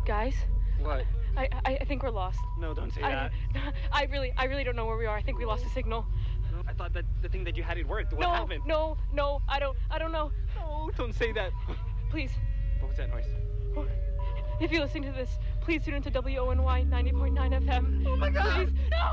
Guys? What? I think we're lost. No, don't say that. I really don't know where we are. I think we lost the signal. No, I thought that the thing that you had it worked. What happened? No, I don't know. No, don't say that. Please. What was that noise? If you're listening to this, please tune into WONY 90.9 FM. Oh my God! Please. No!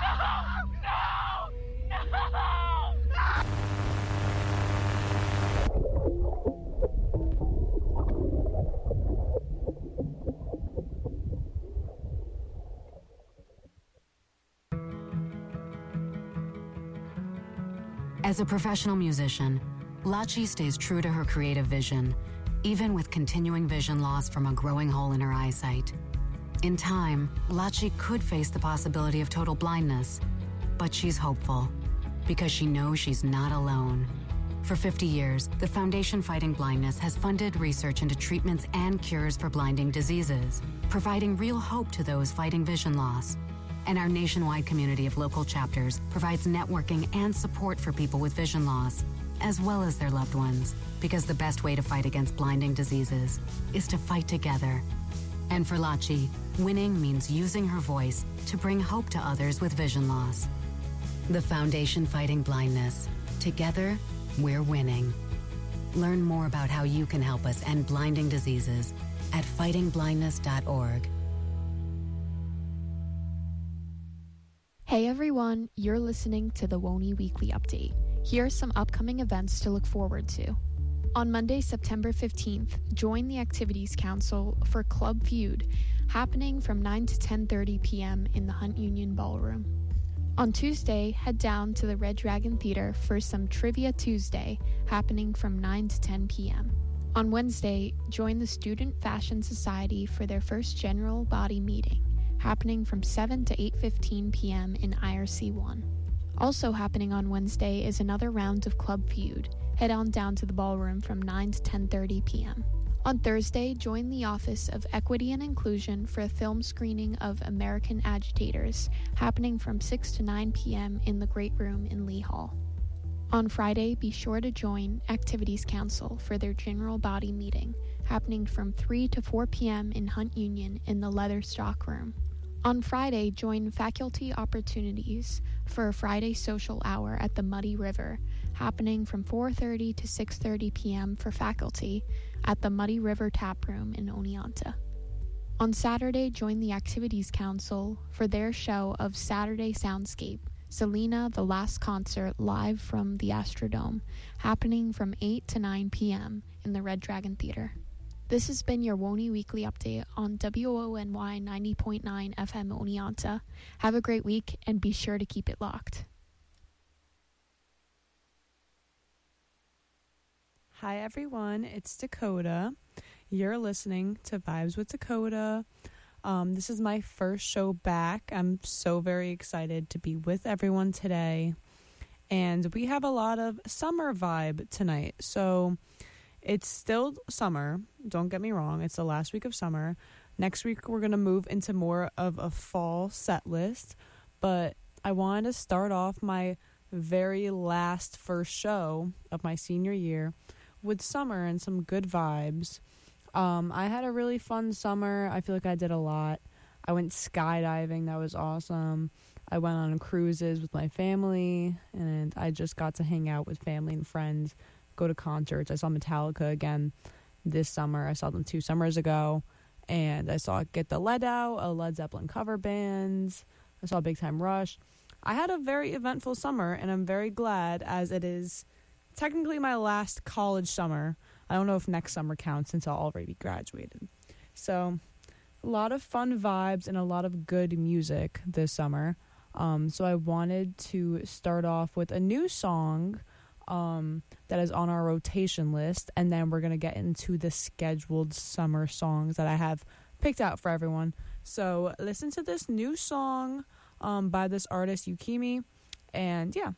As a professional musician, Lachi stays true to her creative vision, even with continuing vision loss from a growing hole in her eyesight. In time, Lachi could face the possibility of total blindness, but she's hopeful because she knows she's not alone. For 50 years, the Foundation Fighting Blindness has funded research into treatments and cures for blinding diseases, providing real hope to those fighting vision loss. And our nationwide community of local chapters provides networking and support for people with vision loss, as well as their loved ones, because the best way to fight against blinding diseases is to fight together. And for Lachi, winning means using her voice to bring hope to others with vision loss. The Foundation Fighting Blindness. Together, we're winning. Learn more about how you can help us end blinding diseases at fightingblindness.org. Hey everyone, you're listening to the WONY Weekly Update. Here are some upcoming events to look forward to. On Monday, September 15th, join the Activities Council for Club Feud, happening from 9 to 10:30 p.m. in the Hunt Union Ballroom. On Tuesday, head down to the Red Dragon Theater for some Trivia Tuesday, happening from 9 to 10 p.m. On Wednesday, join the Student Fashion Society for their first general body meeting, happening from 7 to 8:15 p.m. in IRC 1. Also happening on Wednesday is another round of Club Feud. Head on down to the ballroom from 9 to 10:30 p.m. On Thursday, join the Office of Equity and Inclusion for a film screening of American Agitators, happening from 6 to 9 p.m. in the Great Room in Lee Hall. On Friday, be sure to join Activities Council for their general body meeting, happening from 3 to 4 p.m. in Hunt Union in the Leather Stock Room. On Friday, join Faculty Opportunities for a Friday social hour at the Muddy River, happening from 4:30 to 6:30 p.m. for faculty at the Muddy River Tap Room in Oneonta. On Saturday, join the Activities Council for their show of Saturday Soundscape, Selena the Last Concert live from the Astrodome, happening from 8 to 9 p.m. in the Red Dragon Theater. This has been your WONY Weekly Update on WONY 90.9 FM Oneonta. Have a great week and be sure to keep it locked. Hi everyone, it's Dakota. You're listening to Vibes with Dakota. This is my first show back. I'm so very excited to be with everyone today. And we have a lot of summer vibe tonight. So it's still summer. Don't get me wrong. It's the last week of summer. Next week, we're going to move into more of a fall set list. But I wanted to start off my very last first show of my senior year with summer and some good vibes. I had a really fun summer. I feel like I did a lot. I went skydiving. That was awesome. I went on cruises with my family. And I just got to hang out with family and friends, go to concerts. I saw Metallica again this summer. I saw them 2 summers ago. And I saw Get the Lead Out, a Led Zeppelin cover band. I saw Big Time Rush. I had a very eventful summer, and I'm very glad, as it is technically my last college summer. I don't know if next summer counts since I'll already be graduated. So a lot of fun vibes and a lot of good music this summer. So I wanted to start off with a new song that is on our rotation list, and then we're going to get into the scheduled summer songs that I have picked out for everyone. So listen to this new song by this artist Yukimi, and yeah.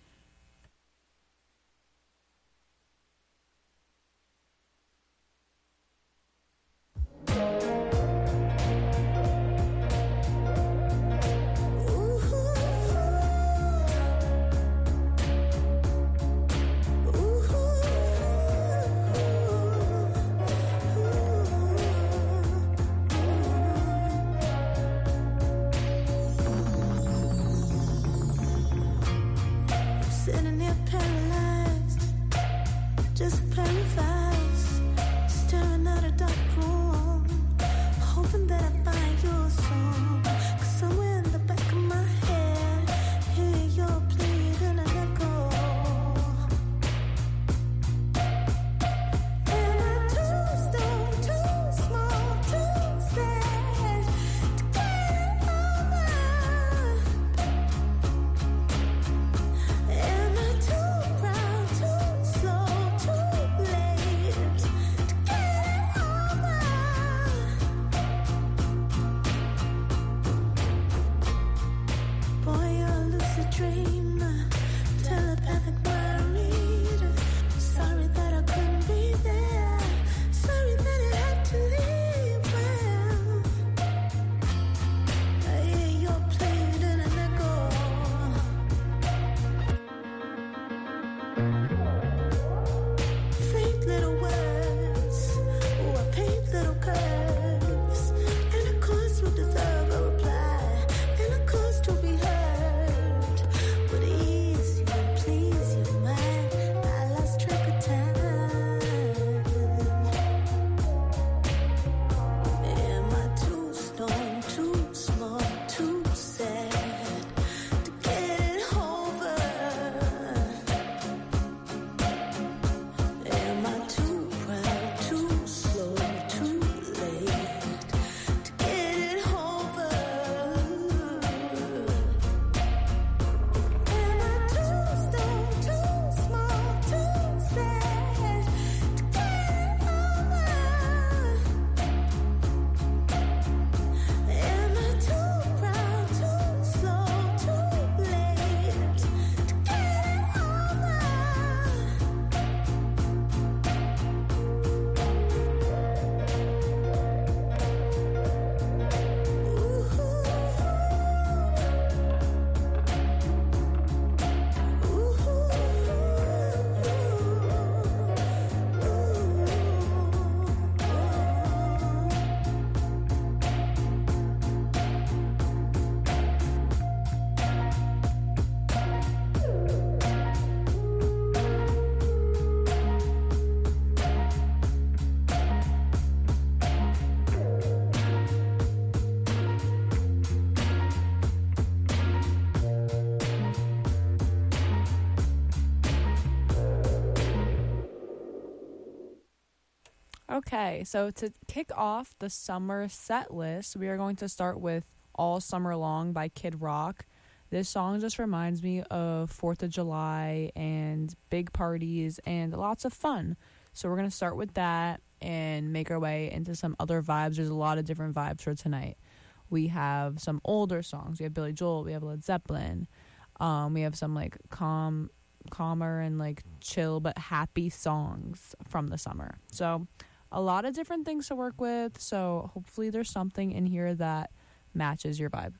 Okay, so to kick off the summer set list, we are going to start with All Summer Long by Kid Rock. This song just reminds me of 4th of July and big parties and lots of fun. So we're going to start with that and make our way into some other vibes. There's a lot of different vibes for tonight. We have some older songs. We have Billy Joel. We have Led Zeppelin. We have some like calmer and like chill but happy songs from the summer. So a lot of different things to work with. So hopefully there's something in here that matches your vibe.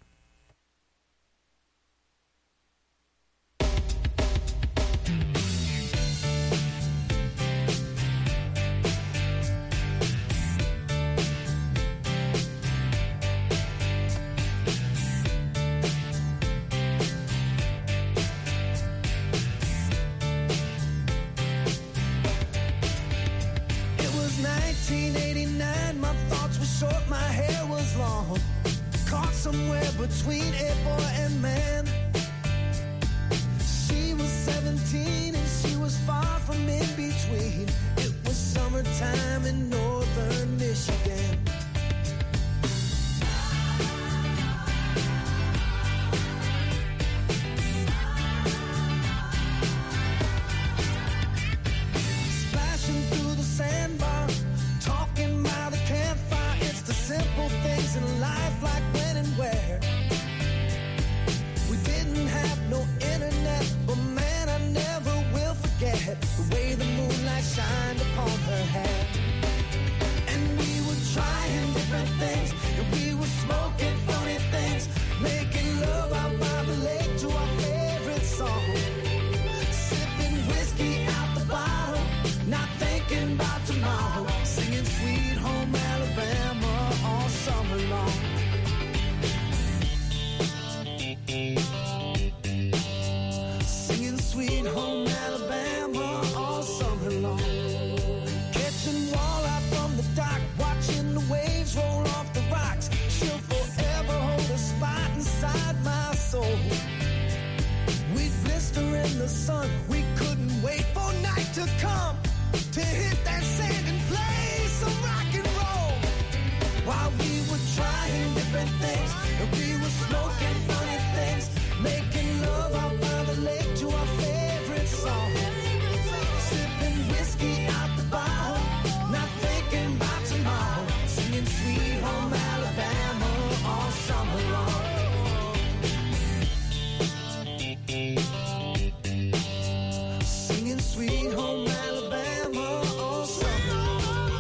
Somewhere between a boy and man. She was 17 and she was far from in between. It was summertime in northern Michigan. Splashing through the sandbar, talking by the campfire. It's the simple things in life, like when and where. We didn't have no internet, but man, I never will forget the way the moonlight shined upon her hair. And we were trying different things, and we were smoking funny things, making love out by the lake to our favorite song, sipping whiskey out the bottle, not thinking about tomorrow, singing Sweet Home Alabama all summer long. Singing Sweet Home Alabama all summer long. Catching walleye from the dock, watching the waves roll off the rocks. She'll forever hold a spot inside my soul. We'd blister in the sun, we couldn't wait for night to come to hit that sand and play some rock and roll. While we were trying different things, and we were smoking funny things, making love out by the lake to our favorite song, sipping whiskey out the bottle, not thinking about tomorrow, singing Sweet Home Alabama all summer long. Singing Sweet Home Alabama all summer long.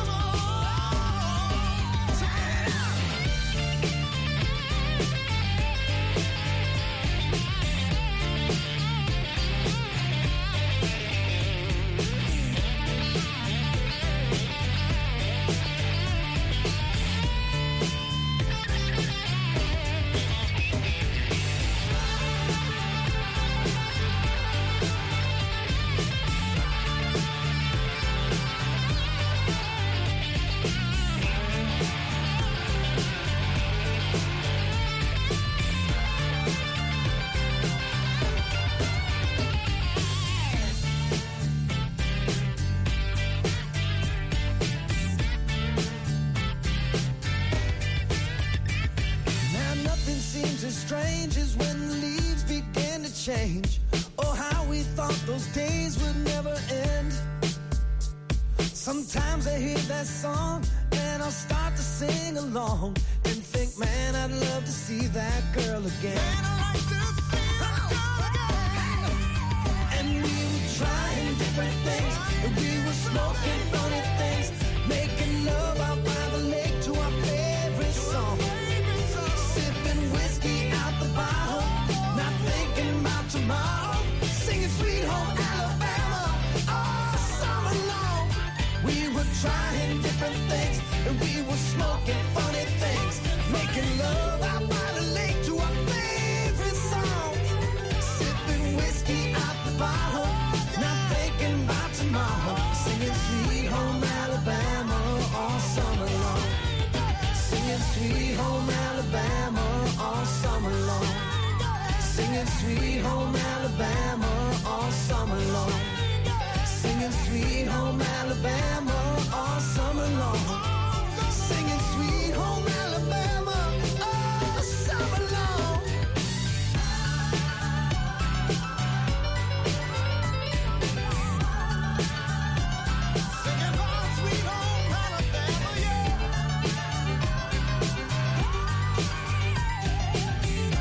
Now nothing seems as strange as when the leaves begin to change. Oh, how we thought those days would never end. Sometimes I hear that song and I'll start to sing along and think, man, I'd love to see that girl again. Man, I like to see that girl again. And we were trying different things, and we were smoking funny things, making love out by the lake to our favorite song, sipping whiskey out the bottle, not thinking about tomorrow, singing Sweet Home Alabama all summer long. We were trying different things, and we were smoking funny things, making love out by the lake to our favorite song, sipping whiskey out the bottle, not thinking about tomorrow, singing Sweet Home Alabama all summer long. Singing Sweet Home Alabama all summer long. Singing Sweet Home Alabama all summer long. Singing Sweet Home Alabama all summer long. summer long, singing Sweet Home Alabama all summer long. Singing about Sweet Home Alabama, yeah. Singing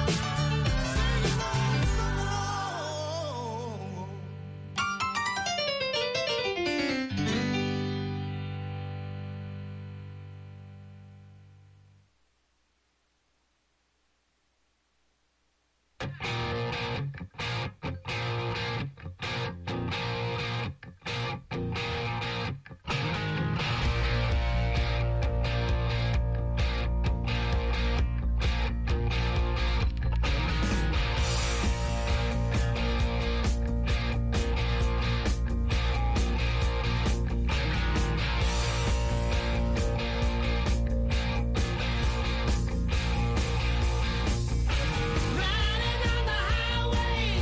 all summer long. Riding on the highway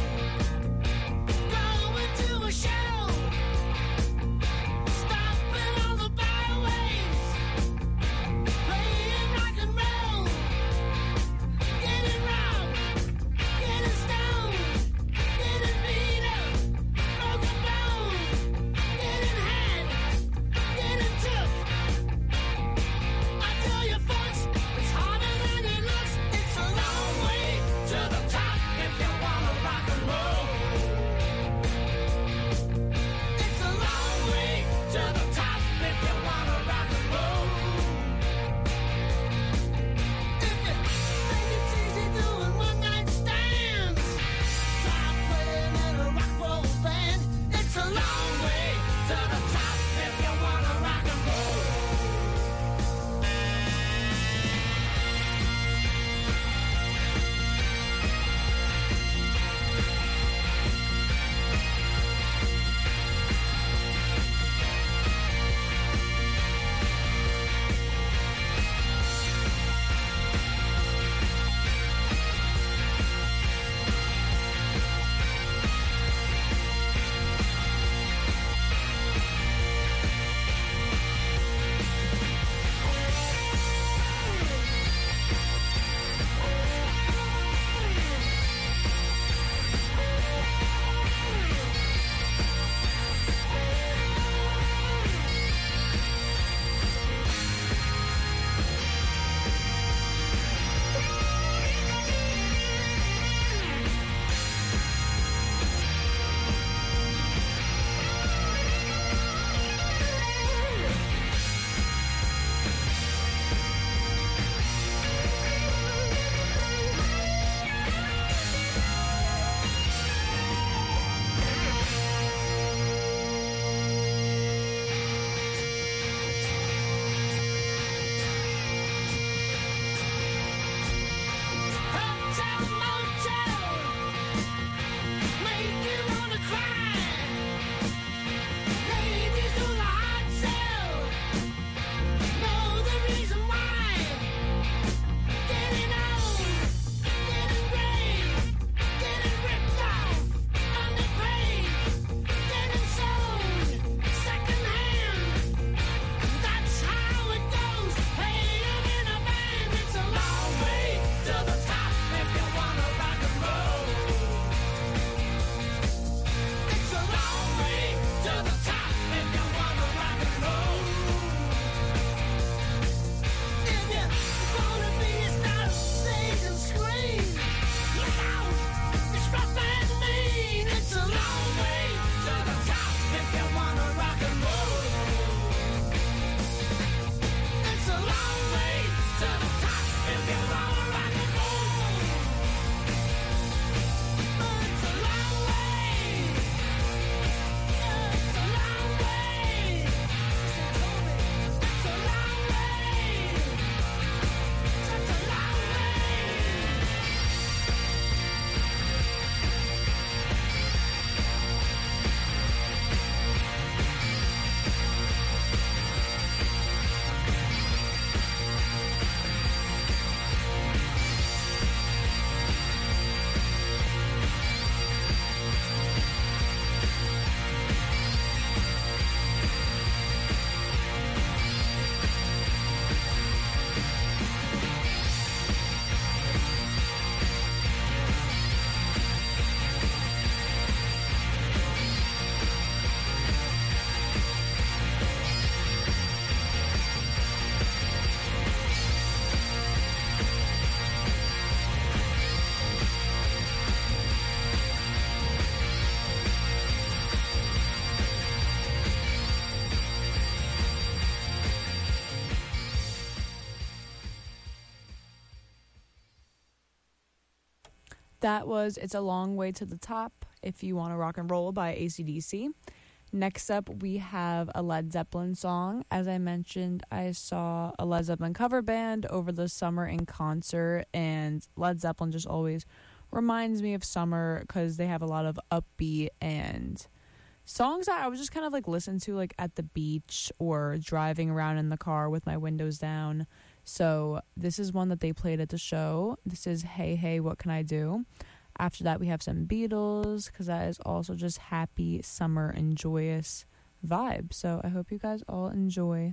That was It's a Long Way to the Top, If You Want to Rock and Roll by AC/DC. Next up, we have a Led Zeppelin song. As I mentioned, I saw a Led Zeppelin cover band over the summer in concert, and Led Zeppelin just always reminds me of summer because they have a lot of upbeat and songs that I would just kind of like listen to like at the beach or driving around in the car with my windows down. So this is one that they played at the show. This is Hey Hey What Can I Do? After that, we have some Beatles because that is also just happy, summer, and joyous vibe. So I hope you guys all enjoy.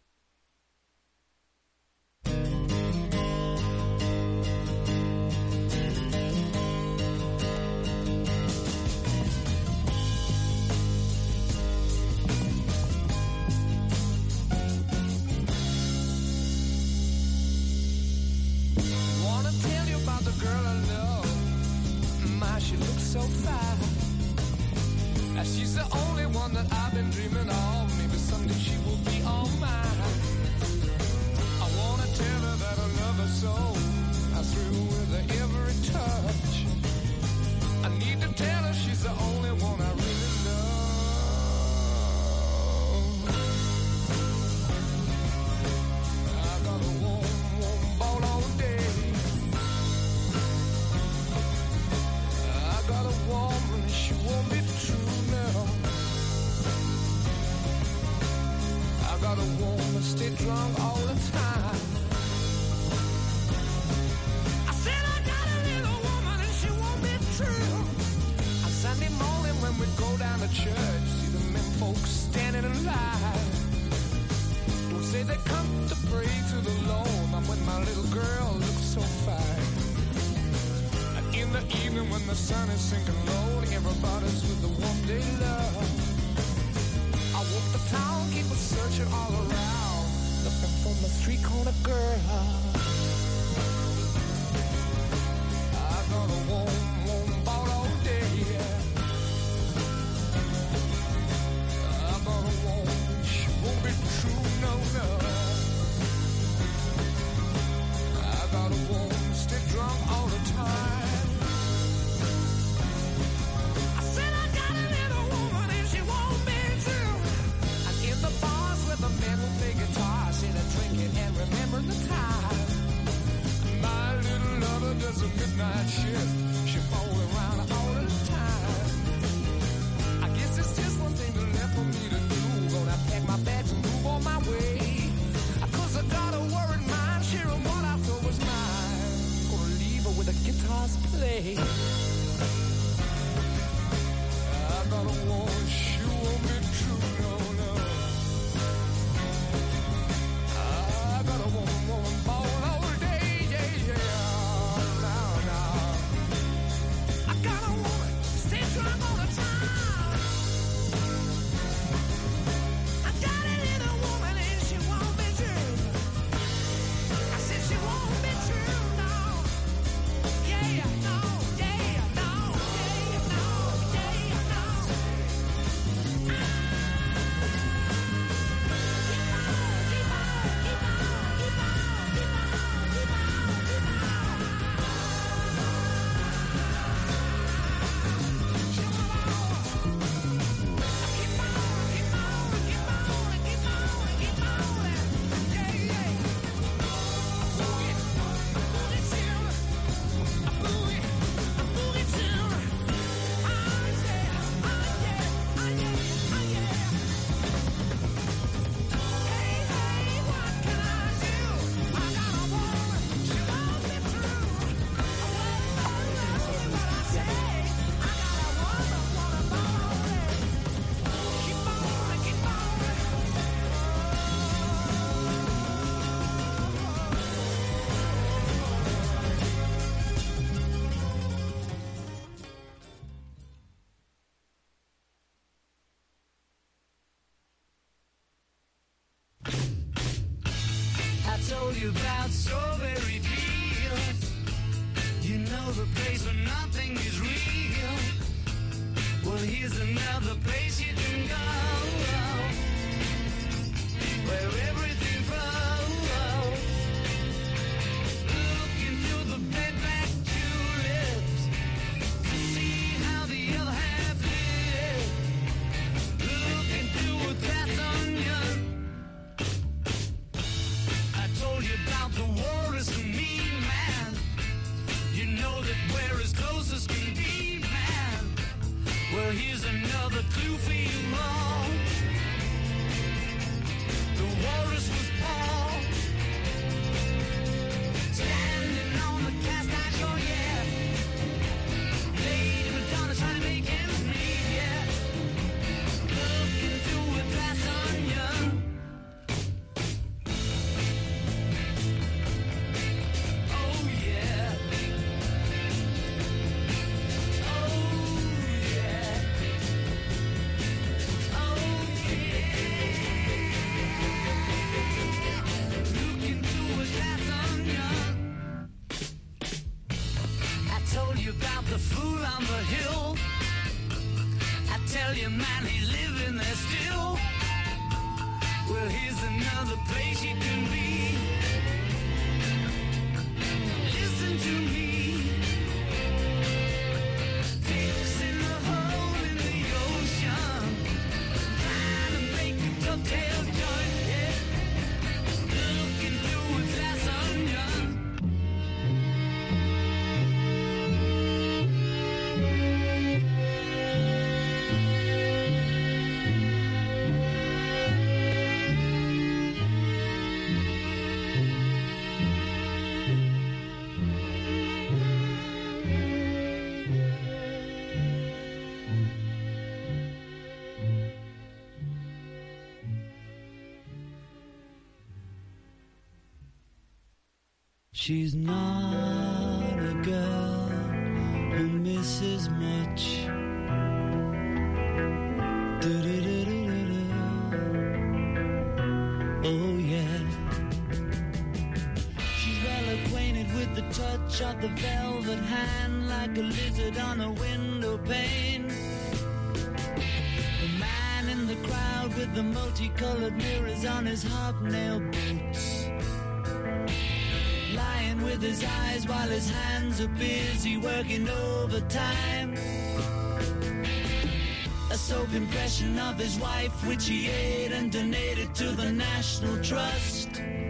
She looks so fine. She's the only one that I've been dreaming of. Maybe someday she will be all mine. I wanna tell her that I love her so. I thrill with her every touch. I need to tell her she's the only one I really love. I got a warm, warm ball all day. Got a woman, she won't be true now. I got a woman, stay drunk all the time. I said I got a little woman and she won't be true. On Sunday morning when we go down to church, see the men folks standing in line. Don't say they come to pray to the Lord, but when my little girl looks so fine. In the evening when the sun is sinking low, everybody's with the one they love. I walk the town, keep a searching all around, looking for my street corner girl. I got a warm, warm ball all day. I got a woman, she won't be true, no, no. I got a woman, stay drunk all the time. The men who play guitar, sit and drink it and remember the time. My little lover does a midnight shift. She falls around all the time. I guess it's just one thing left for me to do. Gonna pack my bags and move on my way. 'Cause I got a worried mind, sharing what I thought was mine. Gonna leave her with the guitars play. I got a woman, she won't be true, no, no. Woman, ball all day, yeah, yeah. Now, now. I got a woman, stay drunk all the time. I got a little woman and she won't be true. I said she won't be true, no. Yeah, no, yeah, no, yeah, no, yeah, no. told you about Strawberry Fields. You know the place where nothing is real. Well, here's another place you can go, where everything flows. Looking through the bed-back tulips, tell you, man, he's living there still. Well, here's another place you can be. Listen to me. Fixing the hole in the ocean. Trying to make a dovetail joint, yeah. Looking through a glass onion. She's not a girl who misses much. Do-do-do-do-do-do. Oh yeah. She's well acquainted with the touch of the velvet hand, like a lizard on a window pane. The man in the crowd with the multicolored mirrors on his hobnail boots, lying with his eyes while his hands are busy working overtime. A soap impression of his wife, which he ate and donated to the National Trust.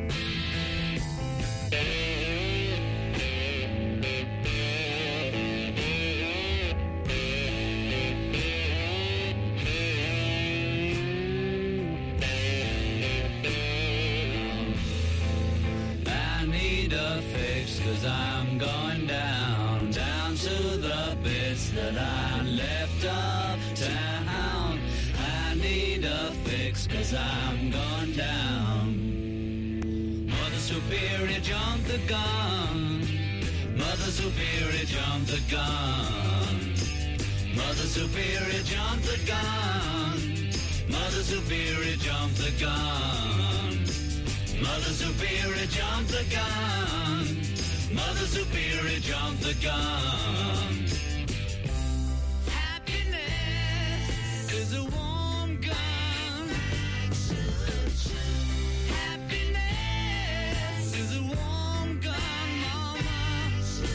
Cause I'm going down, down to the bits that I left uptown. I need a fix cause I'm going down. Mother Superior, jump the gun. Mother Superior, jump the gun. Mother Superior, jump the gun. Mother Superior, jump the gun. Mother Superior, jump the gun. Mother Superior, jump the gun. Happiness is a warm gun. Happiness is a warm gun, mama.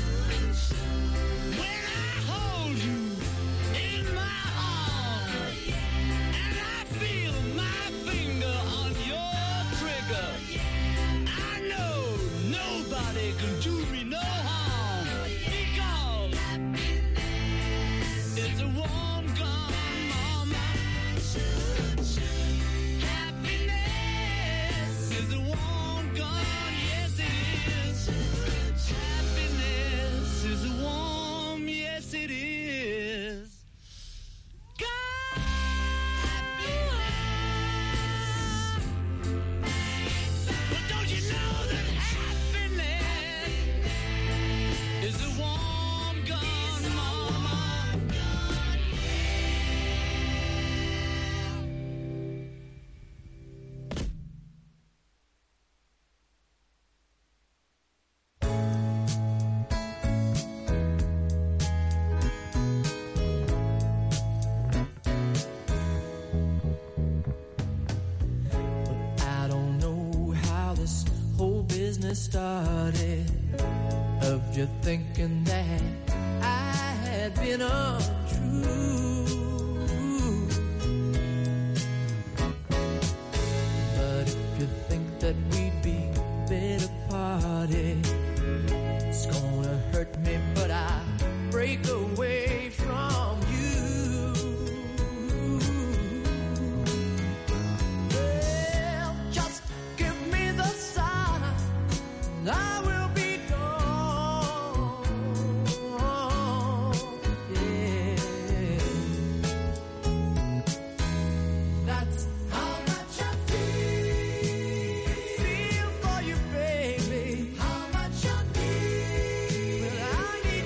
When I hold you in my arms and I feel my finger on your trigger, I know nobody can do me no harm, because it's a warm gun, mama. Happiness is a warm gun, yes it is. Happiness is a warm, yes it is. But don't you know that happiness is a warm gun, mama? I don't know how this whole business started, of you thinking that I had been untrue. But if you think that we'd be better parted, it's gonna hurt me, but I break away from you. Well, just give me the sign, I will be gone. Yeah. That's how much I feel for you, baby. How much I need. Well, I need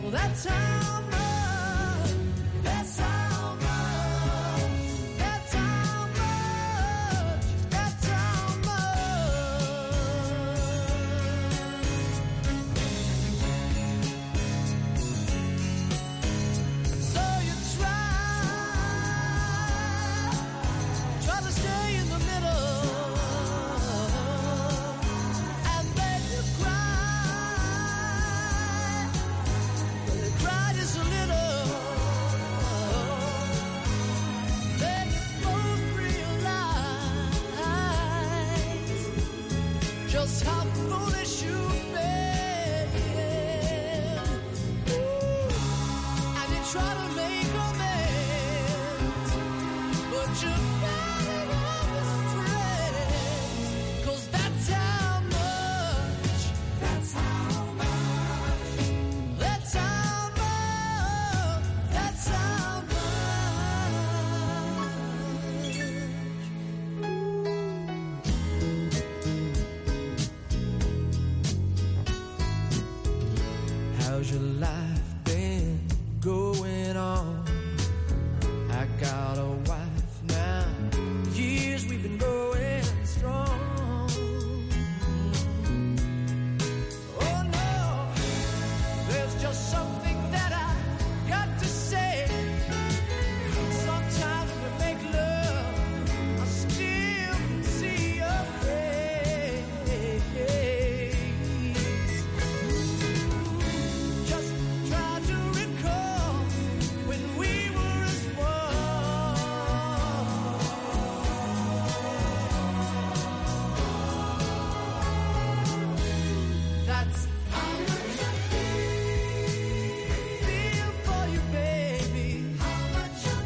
That's how much, that's how much, that's how much, that's how much. So you try to stay in the middle, and then you cry. But the cry is a little. Then you both realize just how foolish you've been. And you try to make amends, but you better always friends. 'Cause that's how much, that's how much, that's how much, that's how much. How's your life been going on? I got a wife now. Years we've been going strong. Oh no, there's just something that I got to say. Sometimes when we make love, I still see your face. Just try to recall when we were as one. That's how much I feel for you, baby. How much I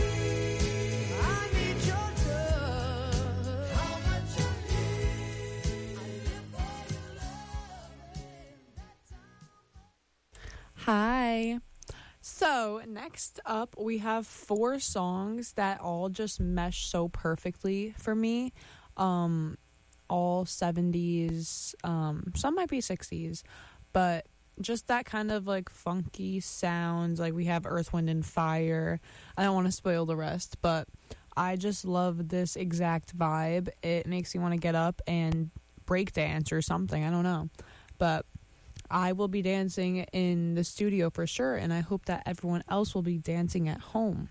need your love. How much I live for your love. That's how. Hi. So, next up, we have 4 songs that all just mesh so perfectly for me. All 70s, some might be 60s, but just that kind of like funky sounds. Like we have Earth, Wind, and Fire. I don't want to spoil the rest, but I just love this exact vibe. It makes me want to get up and break dance or something. I don't know. But I will be dancing in the studio for sure, and I hope that everyone else will be dancing at home.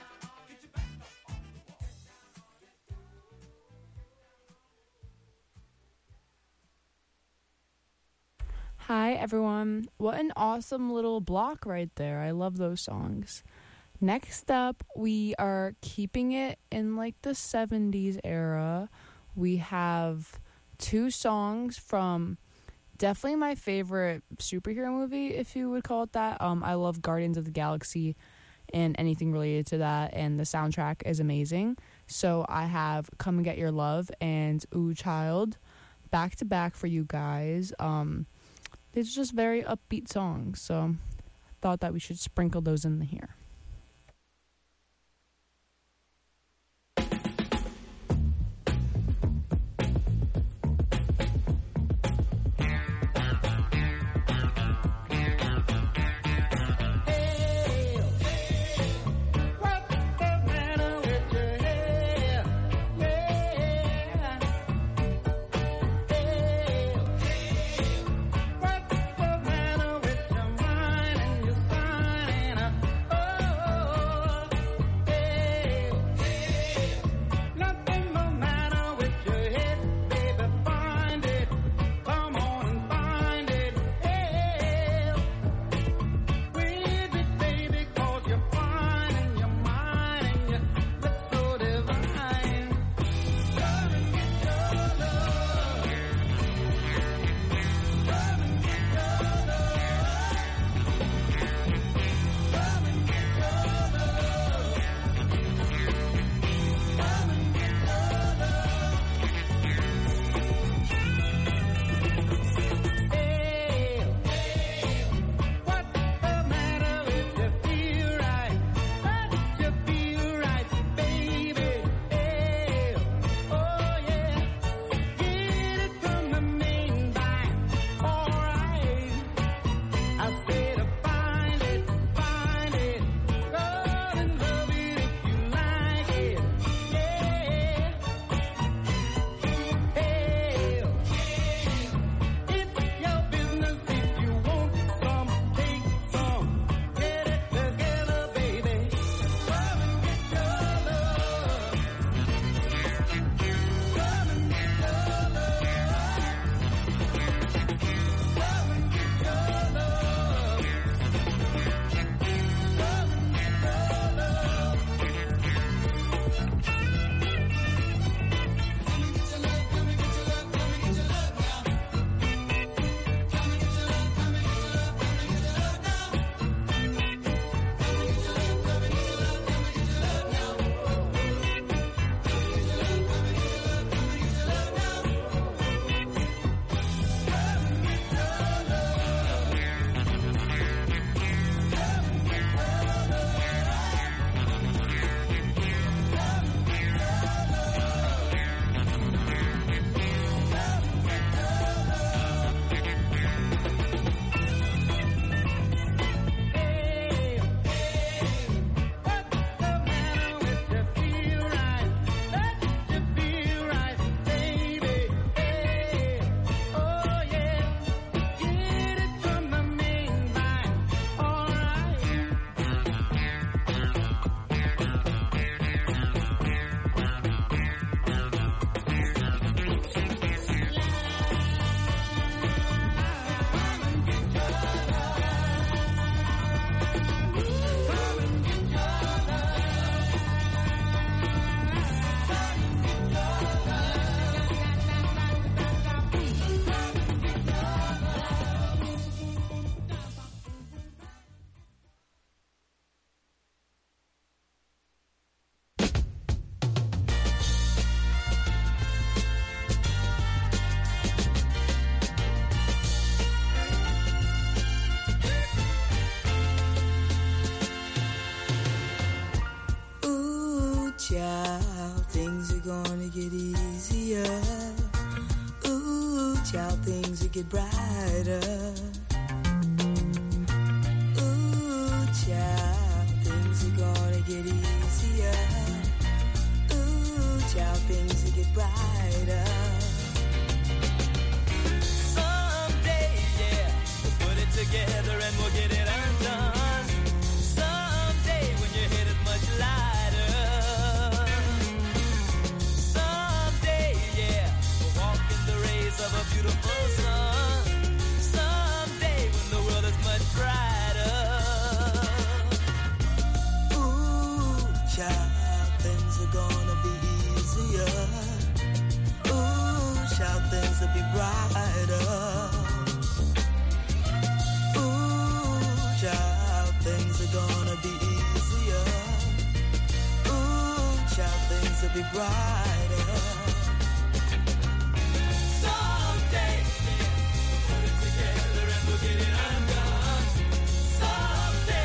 Hi everyone. What an awesome little block right there. I love those songs. Next up, we are keeping it in like the 70s era. We have 2 songs from definitely my favorite superhero movie, if you would call it that. I love Guardians of the Galaxy and anything related to that, and the soundtrack is amazing. So I have Come and Get Your Love and Ooh Child back to back for you guys. It's just very upbeat songs, so I thought that we should sprinkle those in here. child, things are gonna get easier. Ooh, child, things will get brighter. Ooh, child, things are gonna get easier. Ooh, child, things will get brighter. Someday, yeah, we'll put it together and we'll get it undone. Someday when your head is much lighter. Someday, yeah, we'll walk in the rays of a beautiful sun. Someday when the world is much brighter. Ooh, child, things are gonna be easier. Ooh, child, things will be brighter. Ooh, child, things are gonna be easier. Ooh, child, things will be brighter. Someday, put it together and we'll get it undone. Someday.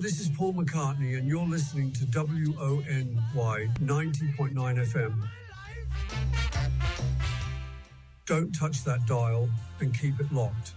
this is Paul McCartney, and you're listening to WONY 90.9 FM. Don't touch that dial and keep it locked.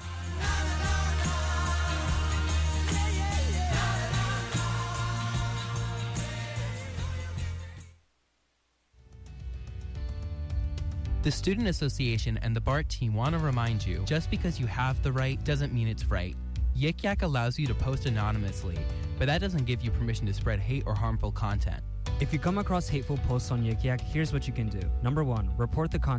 The Student Association and the BART team want to remind you, just because you have the right doesn't mean it's right. Yik Yak allows you to post anonymously, but that doesn't give you permission to spread hate or harmful content. If you come across hateful posts on Yik Yak, here's what you can do. Number 1, report the content.